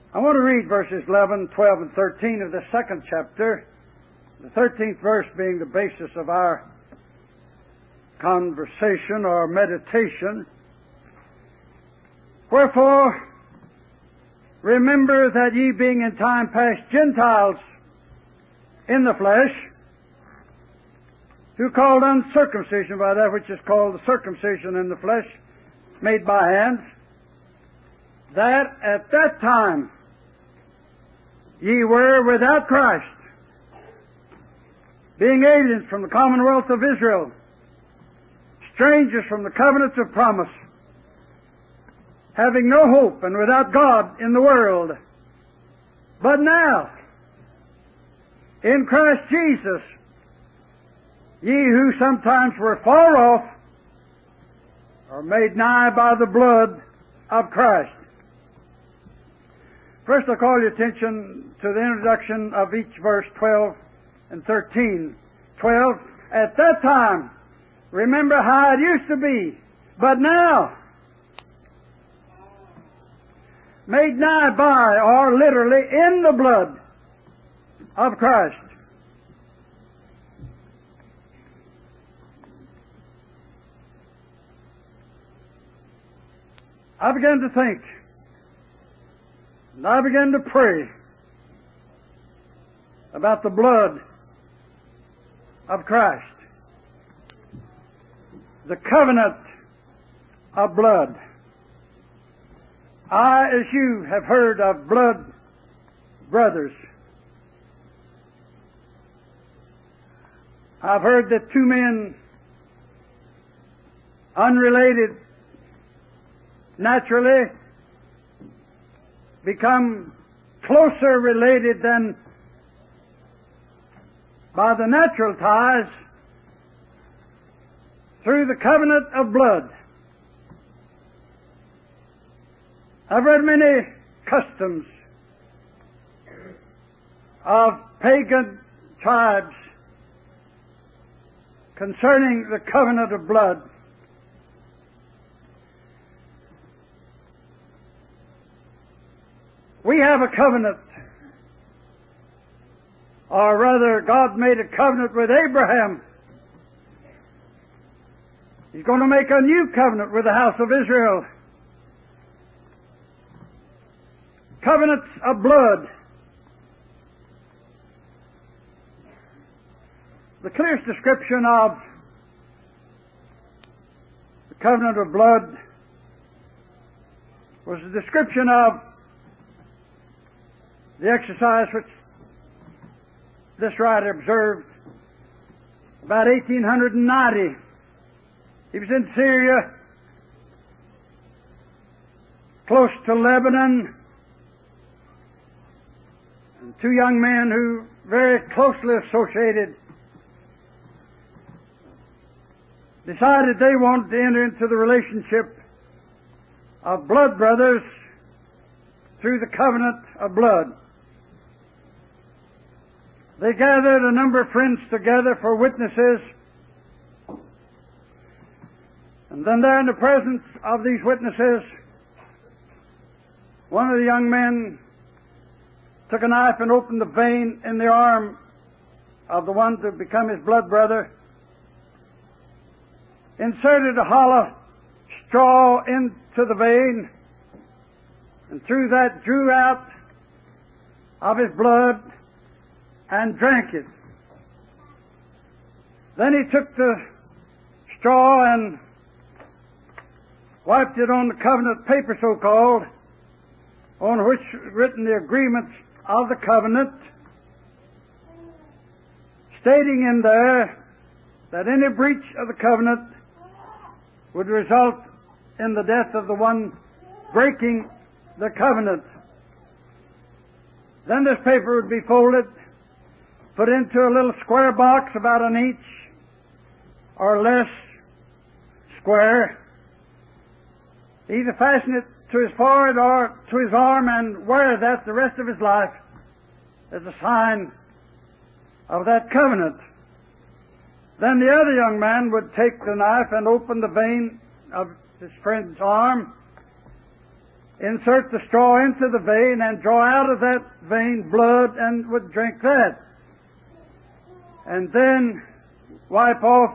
I want to read verses 11, 12, and 13 of the second chapter, the 13th verse being the basis of our conversation or meditation. Wherefore, remember that ye being in time past Gentiles in the flesh, who called uncircumcision by that which is called the circumcision in the flesh, made by hands, that at that time ye were without Christ, being aliens from the commonwealth of Israel, strangers from the covenants of promise, having no hope and without God in the world. But now, in Christ Jesus, ye who sometimes were far off are made nigh by the blood of Christ. First, I'll call your attention to the introduction of each verse 12 and 13. 12, at that time, remember how it used to be, but now, made nigh by, or literally in the blood of Christ. I began to think, and I began to pray about the blood of Christ, the covenant of blood. I, as you have heard of blood brothers, I've heard that two men, unrelated, naturally become closer related than by the natural ties through the covenant of blood. I've read many customs of pagan tribes concerning the covenant of blood. We have a covenant, or rather, God made a covenant with Abraham. He's going to make a new covenant with the house of Israel. Covenants of blood. The clearest description of the covenant of blood was the description of the exercise which this writer observed about 1890. He was in Syria, close to Lebanon, and two young men who very closely associated decided they wanted to enter into the relationship of blood brothers through the covenant of blood. They gathered a number of friends together for witnesses, and then there in the presence of these witnesses, one of the young men took a knife and opened the vein in the arm of the one to become his blood brother, inserted a hollow straw into the vein, and through that drew out of his blood and drank it. Then he took the straw and wiped it on the covenant paper, so-called, on which was written the agreements of the covenant, stating in there that any breach of the covenant would result in the death of the one breaking the covenant. Then this paper would be folded, put into a little square box about an inch or less square, either fasten it to his forehead or to his arm and wear that the rest of his life as a sign of that covenant. Then the other young man would take the knife and open the vein of his friend's arm insert the straw into the vein and draw out of that vein blood and would drink that. And then wipe off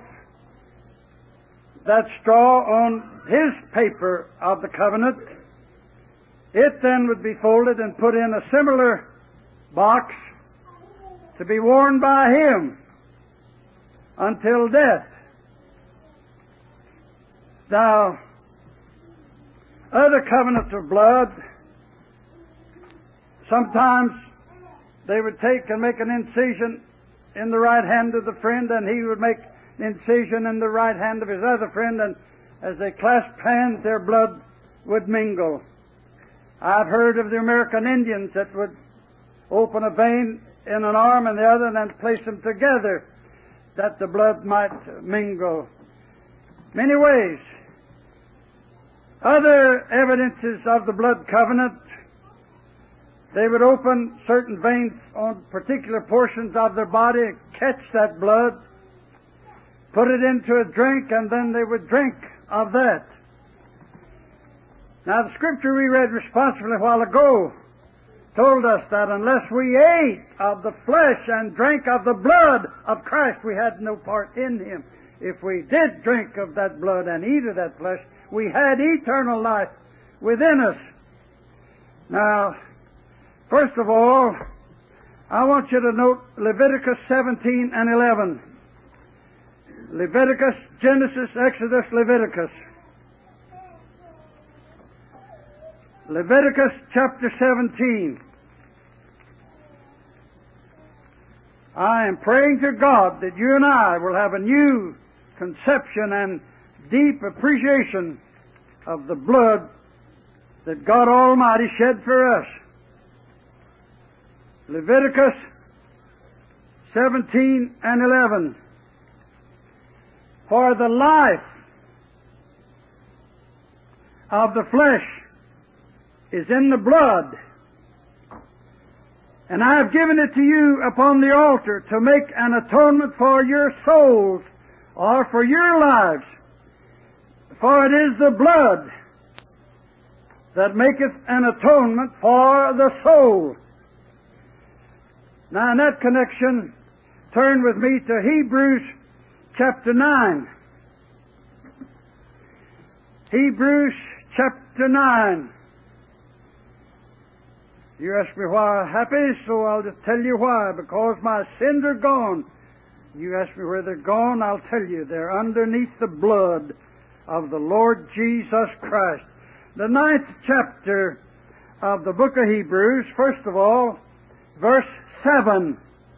that straw on his paper of the covenant. It then would be folded and put in a similar box to be worn by him until death. Now, other covenants of blood, sometimes they would take and make an incision in the right hand of the friend, and he would make an incision in the right hand of his other friend, and as they clasped hands, their blood would mingle. I've heard of the American Indians that would open a vein in an arm and the other and then place them together that the blood might mingle. Many ways. Other evidences of the blood covenant, they would open certain veins on particular portions of their body, catch that blood, put it into a drink, and then they would drink of that. Now, the scripture we read responsibly a while ago told us that unless we ate of the flesh and drank of the blood of Christ, we had no part in Him. If we did drink of that blood and eat of that flesh, we had eternal life within us. Now, first of all, I want you to note Leviticus 17 and 11. Leviticus, Genesis, Exodus, Leviticus. Leviticus chapter 17. I am praying to God that you and I will have a new conception and deep appreciation of the blood that God Almighty shed for us. Leviticus 17 and 11. For the life of the flesh is in the blood, and I have given it to you upon the altar to make an atonement for your souls, or for your lives. For it is the blood that maketh an atonement for the soul. Now, in that connection, turn with me to Hebrews chapter 9. Hebrews chapter 9. You ask me why I'm happy, so I'll just tell you why. Because my sins are gone. You ask me where they're gone, I'll tell you. They're underneath the blood of the Lord Jesus Christ. The 9th chapter of the book of Hebrews, first of all, verse 7.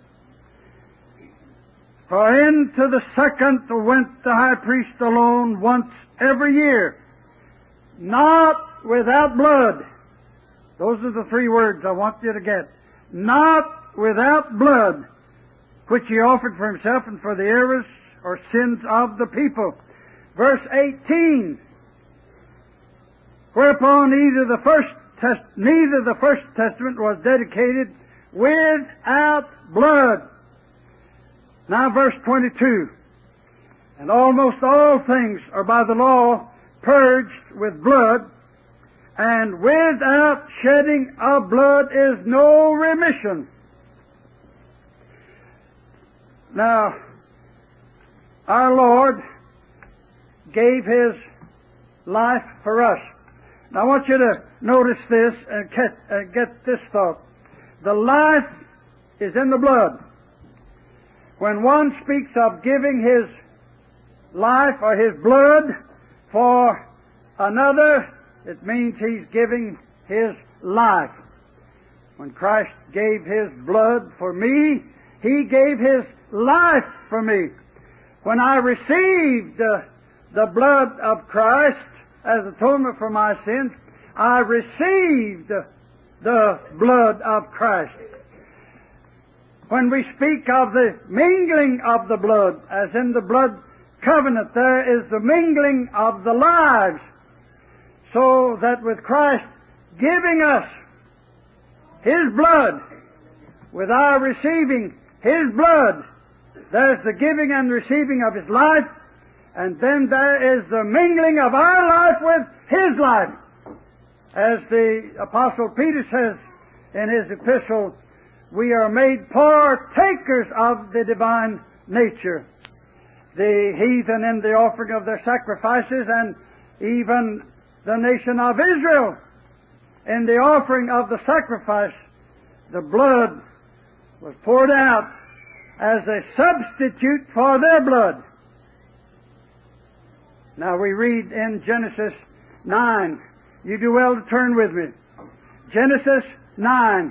For into the second went the high priest alone once every year, not without blood. Those are the three words I want you to get. Not without blood, which he offered for himself and for the errors or sins of the people. Verse 18. Whereupon neither the first testament was dedicated without blood. Now verse 22. And almost all things are by the law purged with blood, and without shedding of blood is no remission. Now, our Lord gave His life for us. Now, I want you to notice this and get this thought. The life is in the blood. When one speaks of giving his life or his blood for another, it means he's giving his life. When Christ gave His blood for me, He gave His life for me. When I received the blood of Christ as atonement for my sins, I received the blood of Christ. When we speak of the mingling of the blood, as in the blood covenant, there is the mingling of the lives, so that with Christ giving us His blood, with our receiving His blood, there's the giving and receiving of His life, and then there is the mingling of our life with His life. As the Apostle Peter says in his epistle, we are made partakers of the divine nature. The heathen in the offering of their sacrifices, and even the nation of Israel in the offering of the sacrifice, the blood was poured out as a substitute for their blood. Now we read in Genesis 9. You do well to turn with me. Genesis 9.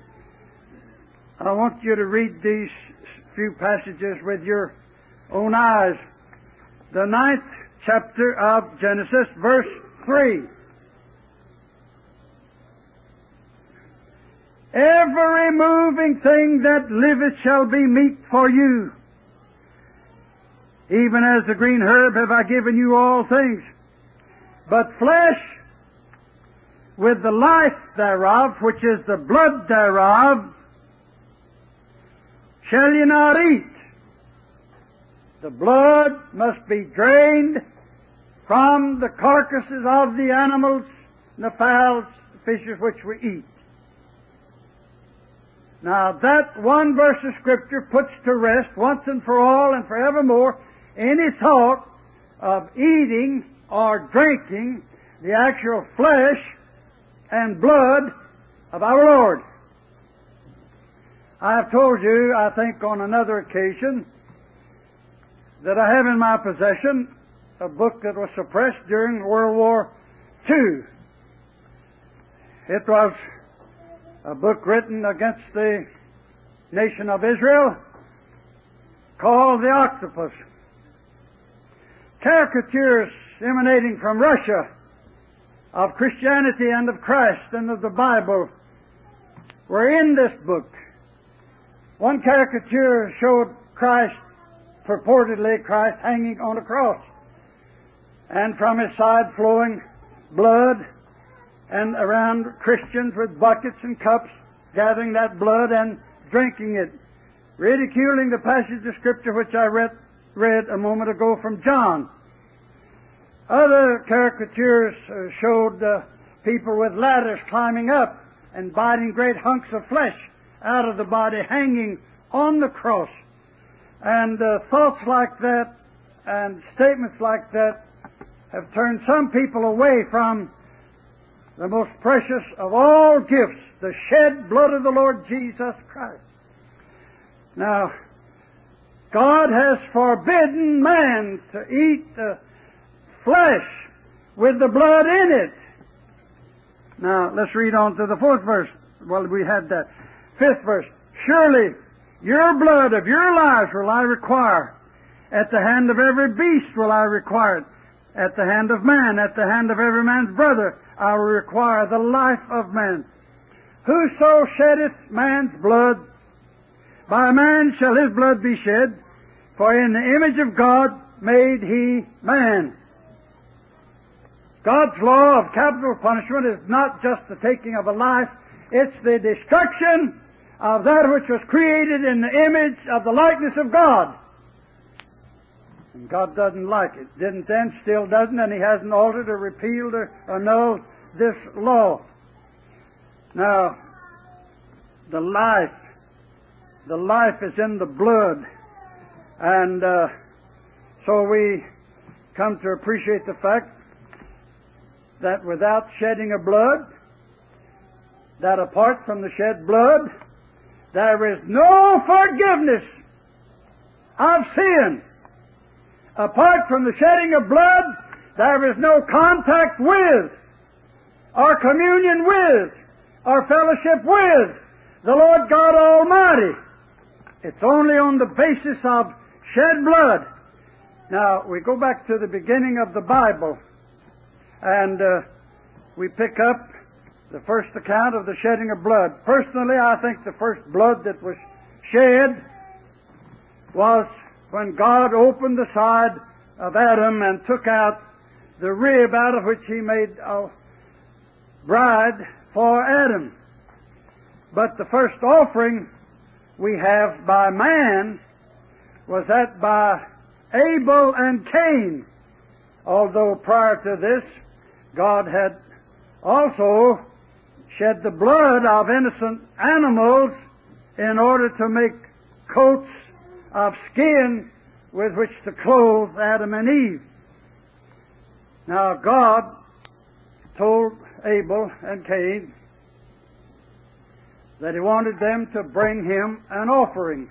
I want you to read these few passages with your own eyes. The 9th chapter of Genesis, verse 3. Every moving thing that liveth shall be meat for you. Even as the green herb have I given you all things. But flesh with the life thereof, which is the blood thereof, shall ye not eat. The blood must be drained from the carcasses of the animals, and the fowls, the fishes which we eat. Now that one verse of Scripture puts to rest once and for all and forevermore any thought of eating or drinking the actual flesh and blood of our Lord. I have told you, I think on another occasion, that I have in my possession a book that was suppressed during World War II. It was a book written against the nation of Israel called The Octopus. Caricatures emanating from Russia of Christianity and of Christ and of the Bible were in this book. One caricature showed Christ, purportedly Christ, hanging on a cross, and from his side flowing blood, and around Christians with buckets and cups gathering that blood and drinking it, ridiculing the passage of Scripture which I read a moment ago from John. Other caricatures showed people with ladders climbing up and biting great hunks of flesh out of the body hanging on the cross. And thoughts like that and statements like that have turned some people away from the most precious of all gifts, the shed blood of the Lord Jesus Christ. Now, God has forbidden man to eat flesh with the blood in it. Now, let's read on to the 4th verse. Well, we had that. 5th verse. Surely your blood of your lives will I require. At the hand of every beast will I require it. At the hand of man, at the hand of every man's brother, I will require the life of man. Whoso sheddeth man's blood, by man shall his blood be shed, for in the image of God made he man. God's law of capital punishment is not just the taking of a life, it's the destruction of that which was created in the image of the likeness of God. And God doesn't like it. Didn't then, still doesn't, and He hasn't altered or repealed or annulled this law. Now, the life is in the blood. And so we come to appreciate the fact that without shedding of blood, that apart from the shed blood, there is no forgiveness of sin. Apart from the shedding of blood, there is no contact with, or communion with, or fellowship with the Lord God Almighty. It's only on the basis of shed blood. Now, we go back to the beginning of the Bible, and we pick up the first account of the shedding of blood. Personally, I think the first blood that was shed was when God opened the side of Adam and took out the rib out of which He made a bride for Adam. But the first offering we have by man was that by Abel and Cain, although prior to this God had also shed the blood of innocent animals in order to make coats of skin with which to clothe Adam and Eve. Now God told Abel and Cain that He wanted them to bring Him an offering.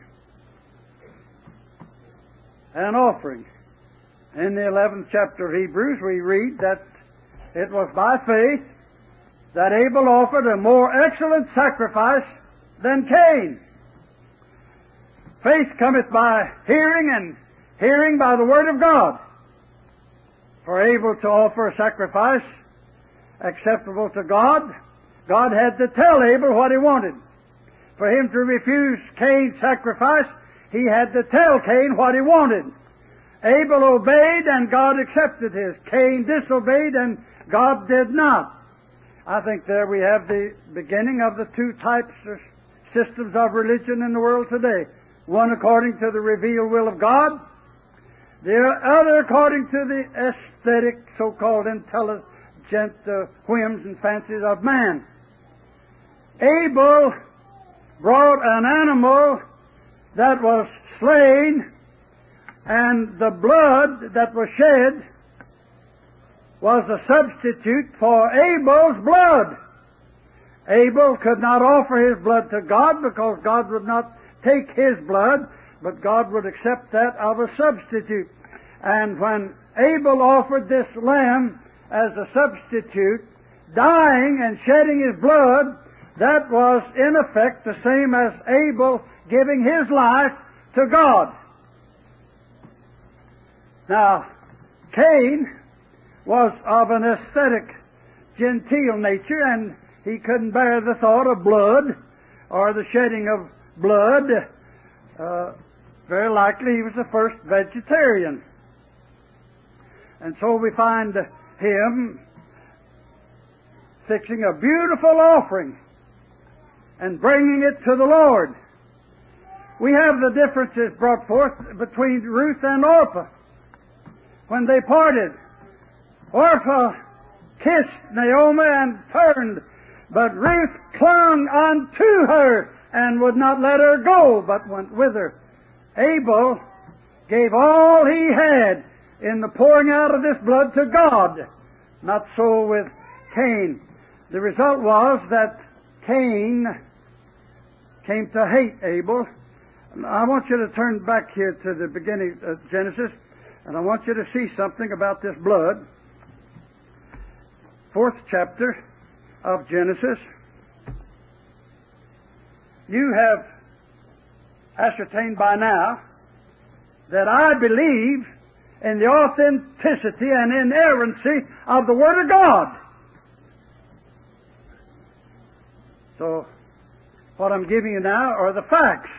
An offering. In the 11th chapter of Hebrews we read that it was by faith that Abel offered a more excellent sacrifice than Cain. Faith cometh by hearing, and hearing by the Word of God. For Abel to offer a sacrifice acceptable to God, God had to tell Abel what He wanted. For him to refuse Cain's sacrifice, he had to tell Cain what he wanted. Abel obeyed and God accepted his. Cain disobeyed and God did not. I think there we have the beginning of the two types of systems of religion in the world today. One according to the revealed will of God, the other according to the aesthetic, so-called intelligent whims and fancies of man. Abel brought an animal that was slain, and the blood that was shed was a substitute for Abel's blood. Abel could not offer his blood to God because God would not take his blood, but God would accept that of a substitute. And when Abel offered this lamb as a substitute, dying and shedding his blood, that was in effect the same as Abel giving his life to God. Now, Cain was of an aesthetic, genteel nature, and he couldn't bear the thought of blood or the shedding of blood. Very likely he was the first vegetarian. And so we find him fixing a beautiful offering and bringing it to the Lord. We have the differences brought forth between Ruth and Orpah. When they parted, Orpah kissed Naomi and turned, but Ruth clung unto her and would not let her go, but went with her. Abel gave all he had in the pouring out of this blood to God. Not so with Cain. The result was that Cain came to hate Abel. I want you to turn back here to the beginning of Genesis, and I want you to see something about this blood. 4th chapter of Genesis. You have ascertained by now that I believe in the authenticity and inerrancy of the Word of God. So, what I'm giving you now are the facts.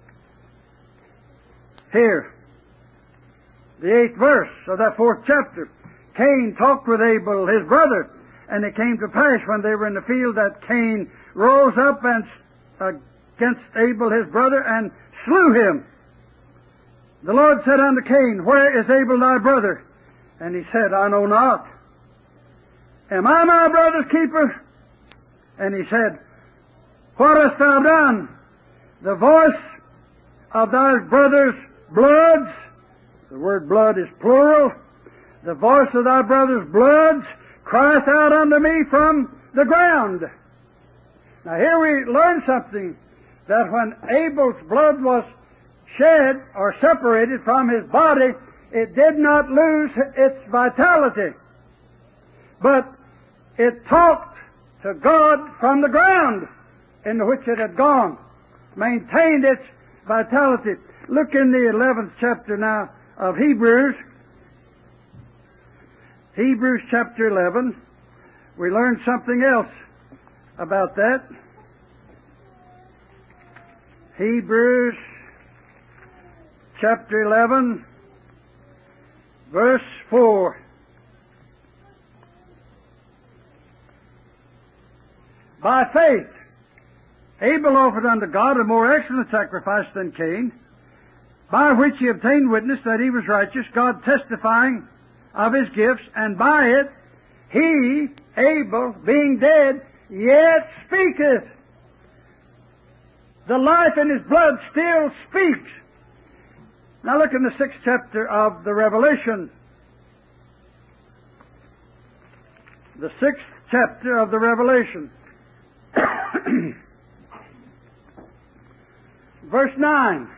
Here, the 8th verse of that 4th chapter. Cain talked with Abel, his brother, and it came to pass when they were in the field that Cain rose up and against Abel his brother and slew him. The Lord said unto Cain, Where is Abel thy brother? And he said, I know not. Am I my brother's keeper? And he said, What hast thou done? The voice of thy brother's bloods, the word blood is plural, the voice of thy brother's bloods crieth out unto me from the ground. Now here we learn something, that when Abel's blood was shed or separated from his body, it did not lose its vitality, but it talked to God from the ground into which it had gone, maintained its vitality. Look in the 11th chapter now of Hebrews. Hebrews chapter 11. We learn something else about that. Hebrews chapter 11, verse 4. By faith, Abel offered unto God a more excellent sacrifice than Cain, by which he obtained witness that he was righteous, God testifying of his gifts, and by it he, Abel, being dead, yet speaketh. The life in his blood still speaks. Now look in the 6th chapter of the Revelation. The 6th chapter of the Revelation. Verse 9.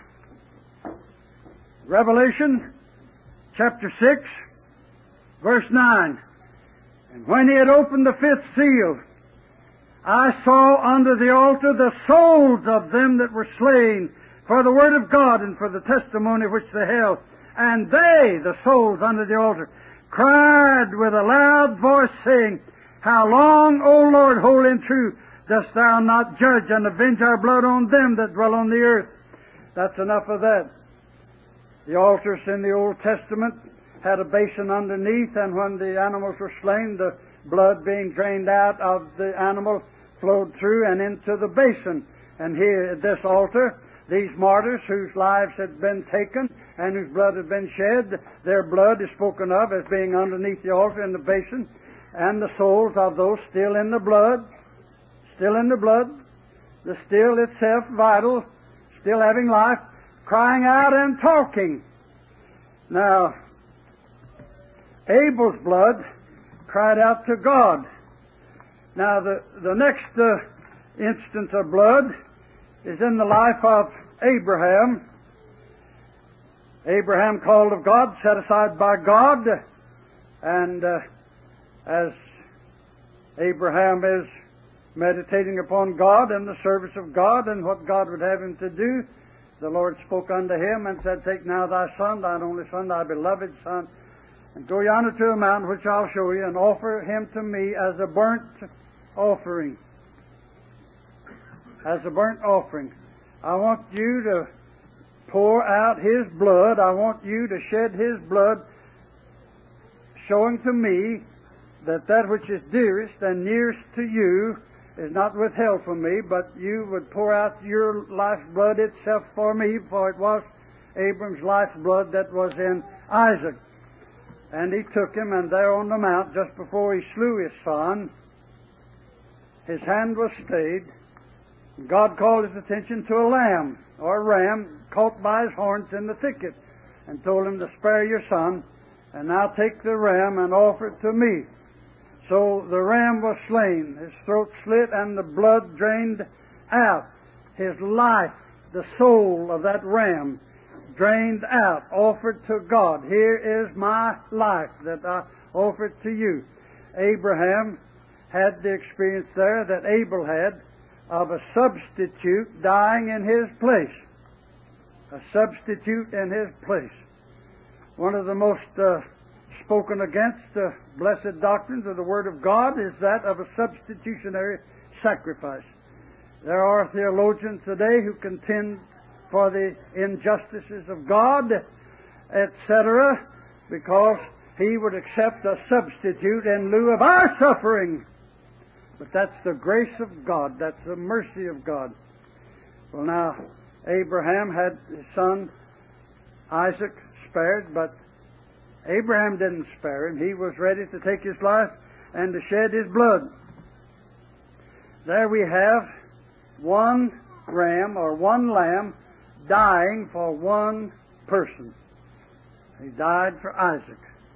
Revelation chapter 6, verse 9. And when he had opened the 5th seal, I saw under the altar the souls of them that were slain for the word of God and for the testimony which they held. And they, the souls under the altar, cried with a loud voice, saying, How long, O Lord, holy and true, dost thou not judge and avenge our blood on them that dwell on the earth? That's enough of that. The altars in the Old Testament had a basin underneath, and when the animals were slain, the blood being drained out of the animal flowed through and into the basin. And here at this altar, these martyrs whose lives had been taken and whose blood had been shed, their blood is spoken of as being underneath the altar in the basin, and the souls of those still in the blood, the still itself vital, still having life, crying out and talking. Now, Abel's blood cried out to God. Now, the next instance of blood is in the life of Abraham. Abraham called of God, set aside by God, and as Abraham is meditating upon God and the service of God and what God would have him to do, the Lord spoke unto him and said, Take now thy son, thine only son, thy beloved son, and go yonder to a mountain which I'll show you, and offer him to me as a burnt offering. As a burnt offering. I want you to pour out his blood. I want you to shed his blood, showing to me that that which is dearest and nearest to you is not withheld from me, but you would pour out your life's blood itself for me, for it was Abram's life's blood that was in Isaac. And he took him, and there on the mount, just before he slew his son, his hand was stayed. God called his attention to a lamb, or a ram, caught by his horns in the thicket, and told him to spare your son, and now take the ram and offer it to me. So the ram was slain, his throat slit, and the blood drained out. His life, the soul of that ram, drained out, offered to God. Here is my life that I offer to you. Abraham had the experience there that Abel had of a substitute dying in his place. A substitute in his place. One of the most spoken against blessed doctrines of the Word of God is that of a substitutionary sacrifice. There are theologians today who contend for the injustices of God, etc., because He would accept a substitute in lieu of our suffering. But that's the grace of God. That's the mercy of God. Well, now, Abraham had his son Isaac spared, but Abraham didn't spare him. He was ready to take his life and to shed his blood. There we have one ram or one lamb dying for one person. He died for Isaac.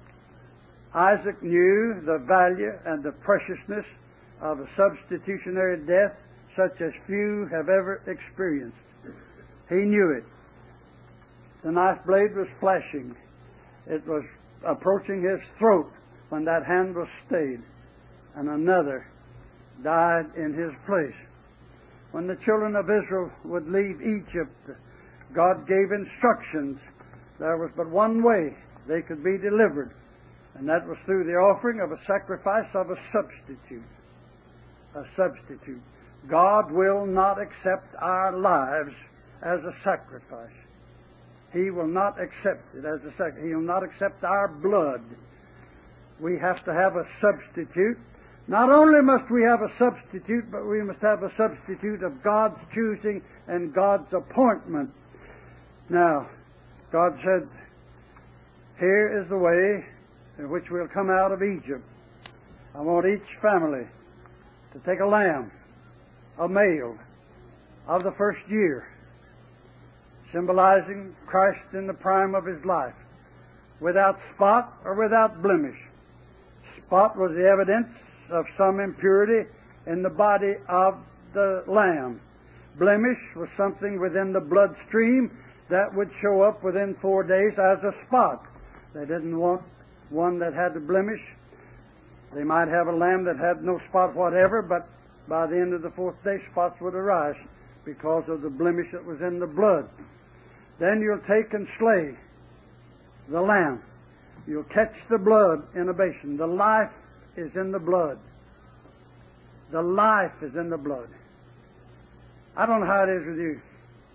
Isaac knew the value and the preciousness of a substitutionary death such as few have ever experienced. He knew it. The knife blade was flashing. It was approaching his throat when that hand was stayed, and another died in his place. When the children of Israel would leave Egypt, God gave instructions. There was but one way they could be delivered, and that was through the offering of a sacrifice of a substitute. A substitute. God will not accept our lives as a sacrifice. He will not accept it as a sacrifice. He will not accept our blood. We have to have a substitute. Not only must we have a substitute, but we must have a substitute of God's choosing and God's appointment. Now, God said, here is the way in which we'll come out of Egypt. I want each family to take a lamb, a male, of the first year, symbolizing Christ in the prime of His life, without spot or without blemish. Spot was the evidence of some impurity in the body of the lamb. Blemish was something within the bloodstream that would show up within 4 days as a spot. They didn't want one that had a blemish. They might have a lamb that had no spot whatever, but by the end of the 4th day, spots would arise because of the blemish that was in the blood. Then you'll take and slay the lamb. You'll catch the blood in a basin. The life is in the blood. The life is in the blood. I don't know how it is with you,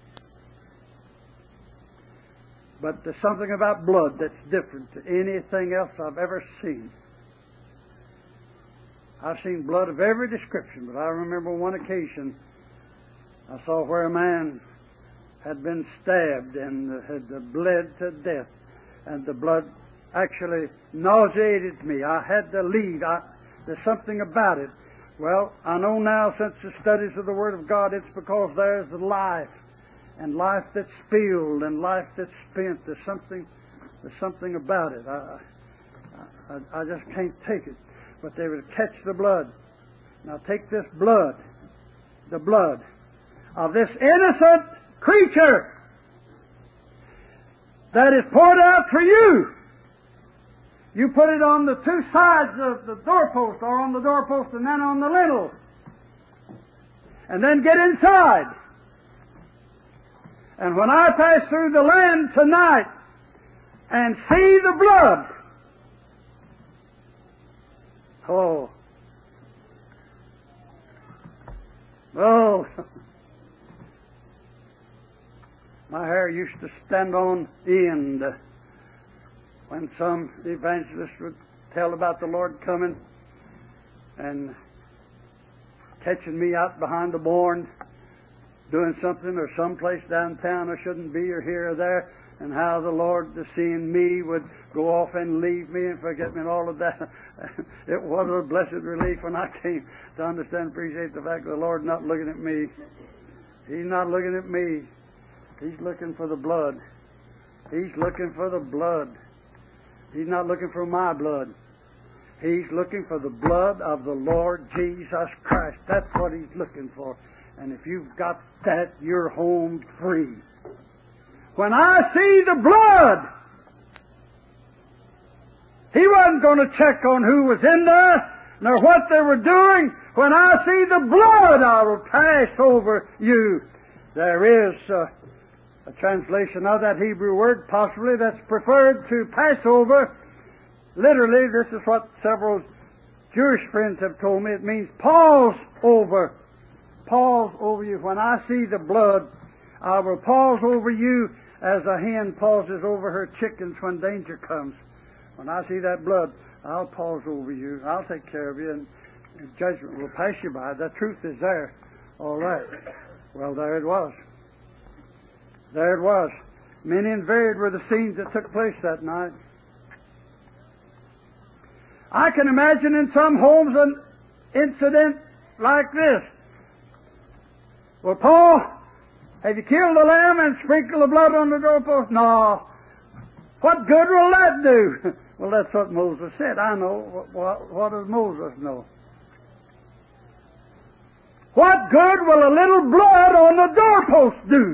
but there's something about blood that's different to anything else I've ever seen. I've seen blood of every description, but I remember one occasion I saw where a man had been stabbed and had bled to death, and the blood actually nauseated me. I had to leave. There's something about it. Well, I know now since the studies of the Word of God, it's because there's life, and life that's spilled, and life that's spent. There's something about it. I just can't take it. But they would catch the blood. Now take this blood, the blood of this innocent creature that is poured out for you. You put it on the two sides of the doorpost, or on the doorpost and then on the lintel. And then get inside. And when I pass through the land tonight and see the blood, oh, my hair used to stand on end when some evangelist would tell about the Lord coming and catching me out behind the barn doing something, or someplace downtown I shouldn't be, or here or there, and how the Lord, seeing me, would go off and leave me and forget me and all of that. It was a blessed relief when I came to understand and appreciate the fact that the Lord not looking at me. He's not looking at me. He's looking for the blood. He's looking for the blood. He's not looking for my blood. He's looking for the blood of the Lord Jesus Christ. That's what He's looking for. And if you've got that, you're home free. When I see the blood, He wasn't going to check on who was in there, nor what they were doing. When I see the blood, I will pass over you. There is a translation of that Hebrew word, possibly, that's preferred to Passover. Literally, this is what several Jewish friends have told me. It means pause over. Pause over you. When I see the blood, I will pause over you as a hen pauses over her chickens when danger comes. When I see that blood, I'll pause over you. I'll take care of you, and judgment will pass you by. The truth is there. All right. Well, there it was. There it was. Many and varied were the scenes that took place that night. I can imagine in some homes an incident like this. Well, Paul, have you killed the lamb and sprinkled the blood on the doorpost? No. What good will that do? Well, that's what Moses said. I know. What does Moses know? What good will a little blood on the doorpost do?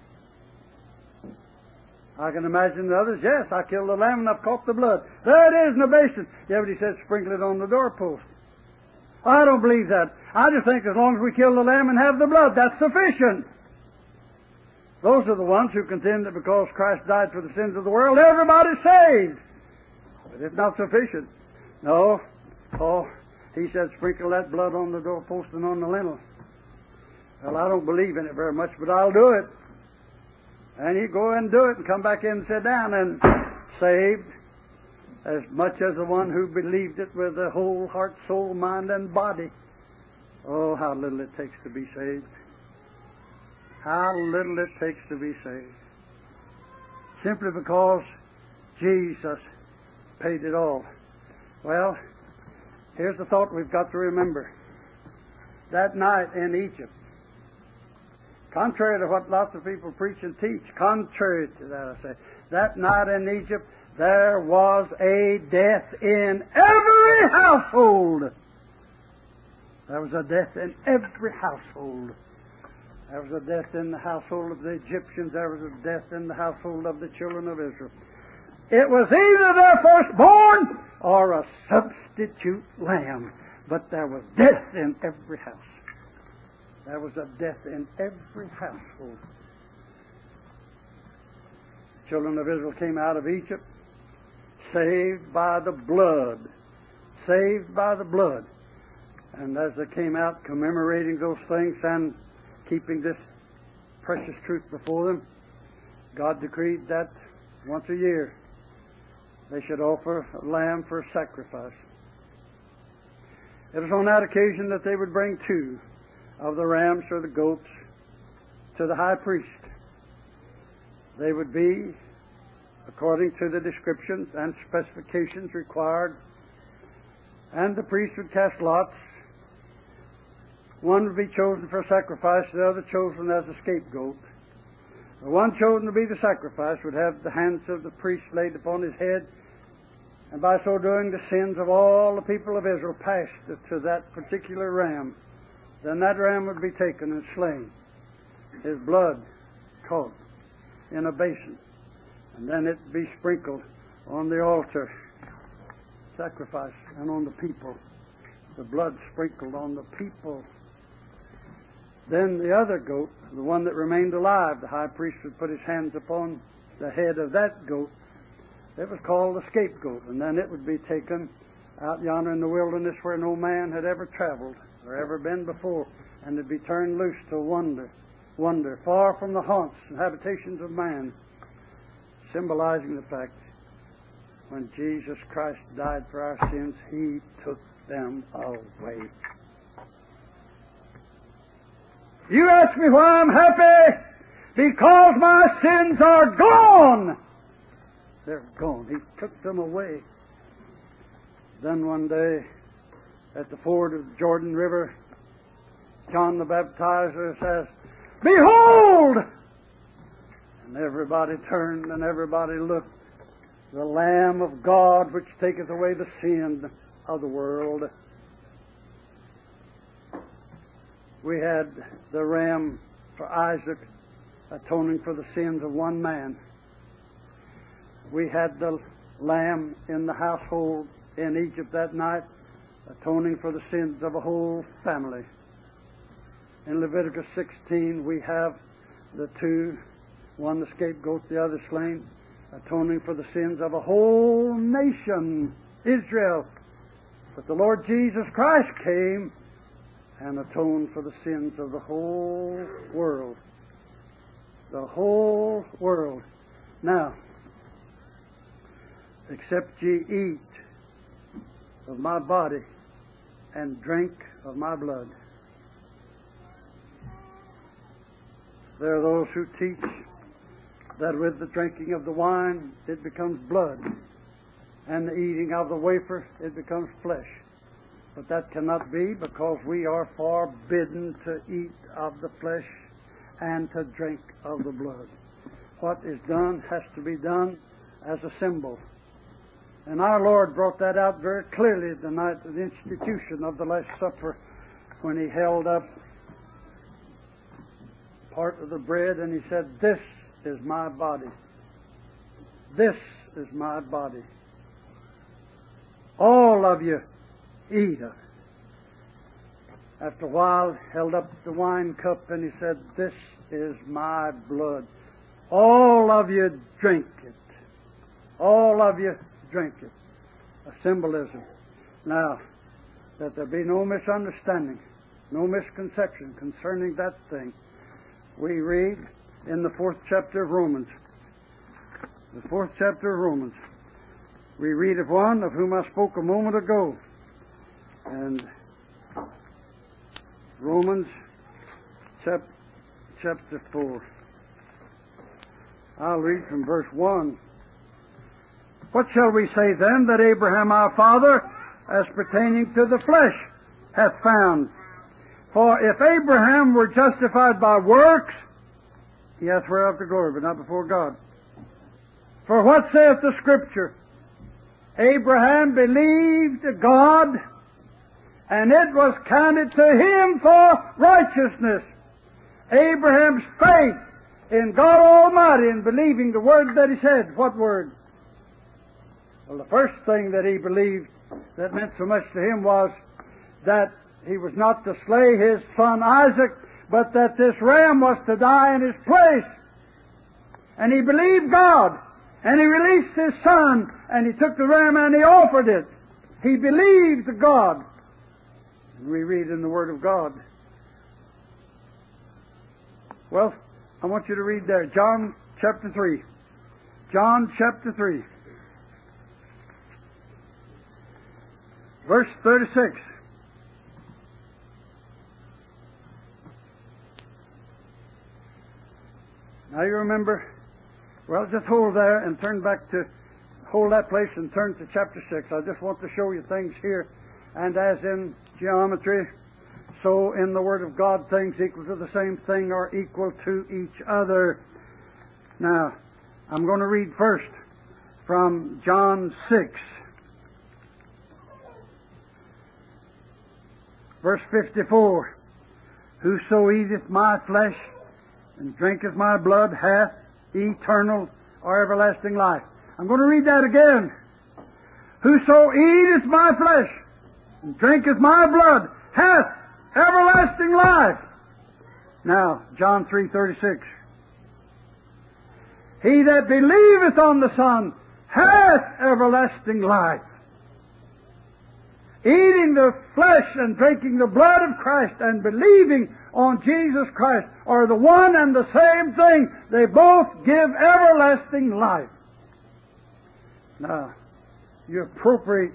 I can imagine the others. Yes, I killed the lamb and I've caught the blood. There it is in the basin. Yeah, but he said sprinkle it on the doorpost. I don't believe that. I just think as long as we kill the lamb and have the blood, that's sufficient. Those are the ones who contend that because Christ died for the sins of the world, everybody's saved. But it's not sufficient. No, Paul, he said sprinkle that blood on the doorpost and on the lintel. Well, I don't believe in it very much, but I'll do it. And he'd go and do it and come back in and sit down and saved as much as the one who believed it with the whole heart, soul, mind, and body. Oh, how little it takes to be saved. How little it takes to be saved. Simply because Jesus paid it all. Well, Here's the thought we've got to remember. That night in Egypt, contrary to what lots of people preach and teach, contrary to that, I say, that night in Egypt, there was a death in every household. There was a death in every household. There was a death in the household of the Egyptians. There was a death in the household of the children of Israel. It was either their firstborn or a substitute lamb. But there was death in every house. There was a death in every household. Children of Israel came out of Egypt saved by the blood. Saved by the blood. And as they came out commemorating those things and keeping this precious truth before them, God decreed that once a year they should offer a lamb for a sacrifice. It was on that occasion that they would bring 2 of the rams or the goats to the high priest. They would be, according to the descriptions and specifications required, and the priest would cast lots. One would be chosen for sacrifice, the other chosen as a scapegoat. The one chosen to be the sacrifice would have the hands of the priest laid upon his head, and by so doing the sins of all the people of Israel passed to that particular ram. Then that ram would be taken and slain, his blood caught in a basin, and then it would be sprinkled on the altar sacrifice and on the people. The blood sprinkled on the people. Then the other goat, the one that remained alive, the high priest would put his hands upon the head of that goat. It was called the scapegoat, and then it would be taken out yonder in the wilderness where no man had ever traveled or ever been before, and it'd be turned loose to wander far from the haunts and habitations of man, symbolizing the fact when Jesus Christ died for our sins, He took them away. You ask me why I'm happy? Because my sins are gone. They're gone. He took them away. Then one day, at the ford of the Jordan River, John the Baptizer says, "Behold!" And everybody turned and everybody looked. The Lamb of God, which taketh away the sin of the world. We had the ram for Isaac, atoning for the sins of one man. We had the lamb in the household in Egypt that night, atoning for the sins of a whole family. In Leviticus 16, we have the 2, one the scapegoat, the other slain, atoning for the sins of a whole nation, Israel. But the Lord Jesus Christ came and atoned for the sins of the whole world. The whole world. Now, except ye eat of my body and drink of my blood. There are those who teach that with the drinking of the wine it becomes blood, and the eating of the wafer it becomes flesh. But that cannot be, because we are forbidden to eat of the flesh and to drink of the blood. What is done has to be done as a symbol. And our Lord brought that out very clearly the night of the institution of the Last Supper, when He held up part of the bread and He said, "This is my body. This is my body. All of you eat of it." After a while, held up the wine cup and He said, "This is my blood. All of you drink it. All of you drink it." A symbolism. Now, that there be no misunderstanding, no misconception concerning that thing, we read in the 4th chapter of Romans. The 4th chapter of Romans. We read of one of whom I spoke a moment ago. And Romans chapter 4. I'll read from verse 1. "What shall we say then, that Abraham our father as pertaining to the flesh hath found. For if Abraham were justified by works, he hath whereof the glory, but not before God. For what saith the Scripture? Abraham believed God, and it was counted to him for righteousness. Abraham's faith in God Almighty and believing the word that he said. What word? Well, the first thing that he believed that meant so much to him was that he was not to slay his son Isaac, but that this ram was to die in his place. And he believed God, and he released his son, and he took the ram and he offered it. He believed God. And we read in the Word of God. Well, I want you to read there, John chapter 3. John chapter 3. Verse 36. Now you remember, well, just hold there and turn back to, hold that place and turn to chapter 6. I just want to show you things here. And as in geometry, so in the Word of God, things equal to the same thing are equal to each other. Now, I'm going to read first from John 6. Verse 54. Whoso eateth my flesh and drinketh my blood hath eternal or everlasting life. I'm going to read that again. Whoso eateth my flesh and drinketh my blood hath everlasting life. Now, John 3:36. He that believeth on the Son hath everlasting life. Eating the flesh and drinking the blood of Christ and believing on Jesus Christ are the one and the same thing. They both give everlasting life. Now, you appropriate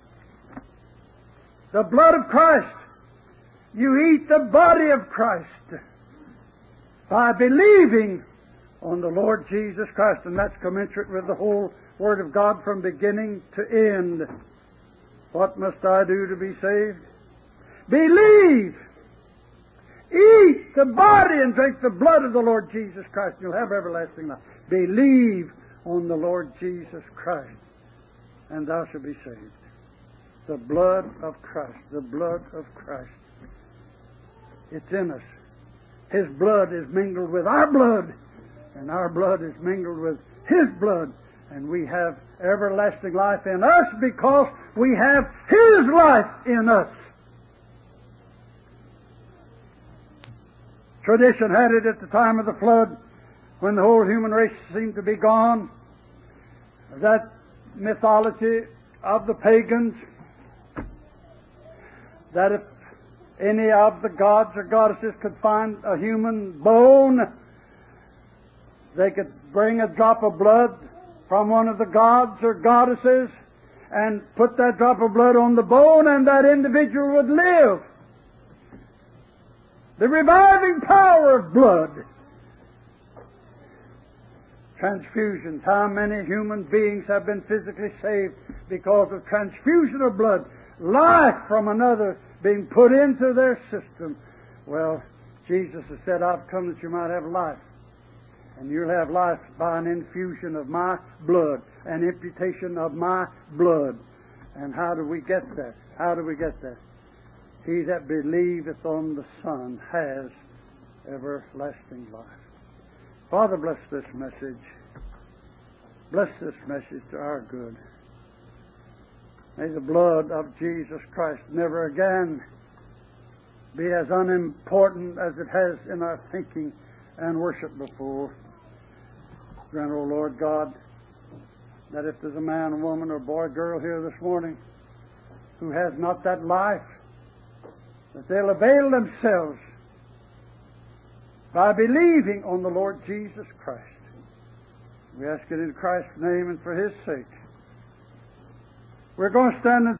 the blood of Christ. You eat the body of Christ by believing on the Lord Jesus Christ. And that's commensurate with the whole Word of God from beginning to end. What must I do to be saved? Believe. Eat the body and drink the blood of the Lord Jesus Christ, and you'll have everlasting life. Believe on the Lord Jesus Christ, and thou shalt be saved. The blood of Christ. The blood of Christ. It's in us. His blood is mingled with our blood, and our blood is mingled with His blood. And we have everlasting life in us because we have His life in us. Tradition had it at the time of the flood, when the whole human race seemed to be gone, that mythology of the pagans, that if any of the gods or goddesses could find a human bone, they could bring a drop of blood from one of the gods or goddesses and put that drop of blood on the bone, and that individual would live. The reviving power of blood. Transfusions. How many human beings have been physically saved because of transfusion of blood? Life from another being put into their system. Well, Jesus has said, I've come that you might have life. And you'll have life by an infusion of my blood, an imputation of my blood. And how do we get that? How do we get that? He that believeth on the Son has everlasting life. Father, bless this message. Bless this message to our good. May the blood of Jesus Christ never again be as unimportant as it has in our thinking and worship before. Grant, O Lord God, that if there's a man, woman, or boy, girl here this morning who has not that life, that they'll avail themselves by believing on the Lord Jesus Christ. We ask it in Christ's name and for His sake. We're going to stand and